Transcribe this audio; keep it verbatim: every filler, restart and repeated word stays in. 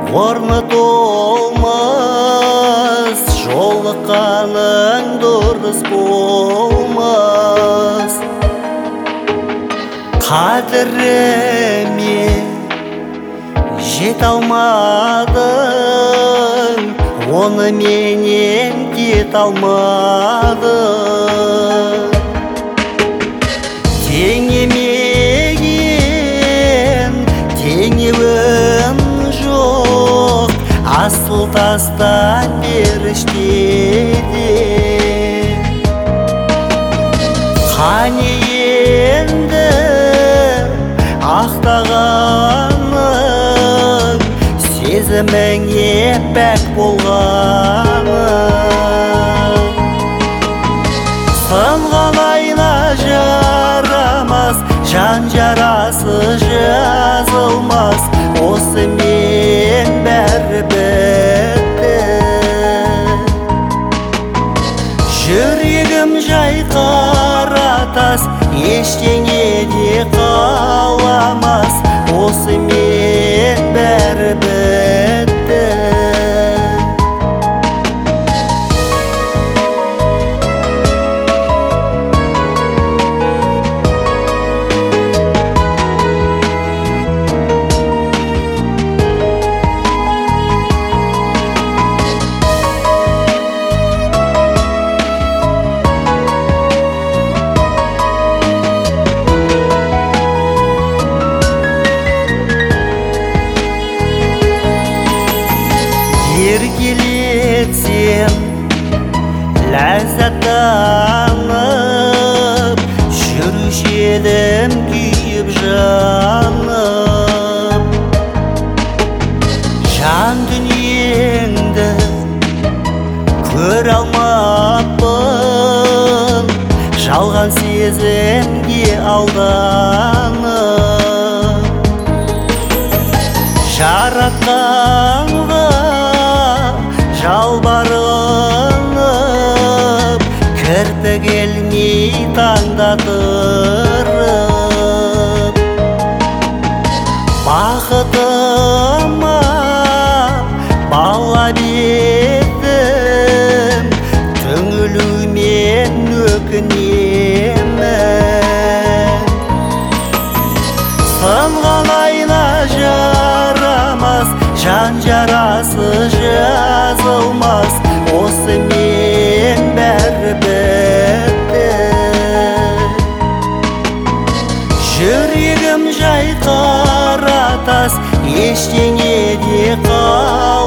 орны толмас, жолыққаның дұрыс болмас. Қадіріме жете алмадың, оны менен кете алмадың. Теңемеген теңеуім жоқ, асыл тастан періштеде. Қане енді ақтағаның, сезіміңе пәк болғаның. Сынған айна жарамас, жан жарасы жазылмас, осымен бәрі бітті. Жүрегім жай қара тас, ештеңе де қаламас, осымен бәрі бітті. Еркелетсем ләззаттанып, жүруші едім күйіп жанып. Жан дүниеңді көре алмаппын, жалған сезімге алданып. Жаратқанға жалбарынып, кірпік елмей таңдатырып. Бақытыма балап едім, түңілумен өкінемін. Сынған айна жарамас, жан жарасы жазылмас, осымен бәрі бітті. Жүрегім жай қара тас, ештеңе де қал